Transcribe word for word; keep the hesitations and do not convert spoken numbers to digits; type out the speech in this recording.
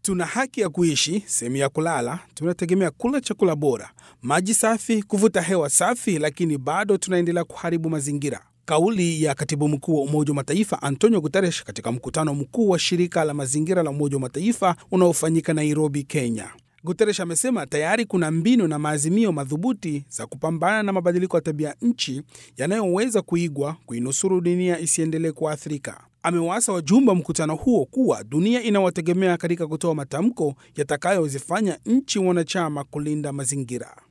Tuna haki ya kuishi, sehemu ya kulala, tunategemea kula chakula bora, maji safi, kuvuta hewa safi, lakini bado tunaendelea kuharibu mazingira. Kauli ya Katibu Mkuu wa Umoja wa Mataifa Antonio Guterres katika mkutano mkuu wa shirika la mazingira la Umoja wa Mataifa unaofanyika Nairobi, Kenya. Guterres amesema tayari kuna mbinu na maazimio madhubuti za kupambana na mabadiliko ya tabia nchi yanayoweza kuigwa kuinusuru dunia isiendelee kuathirika. Amewaasa wajumbe wa mkutano huo kuwa dunia inawategemea katika kutoa matamko yatakayozifanya nchi wanachama kulinda mazingira.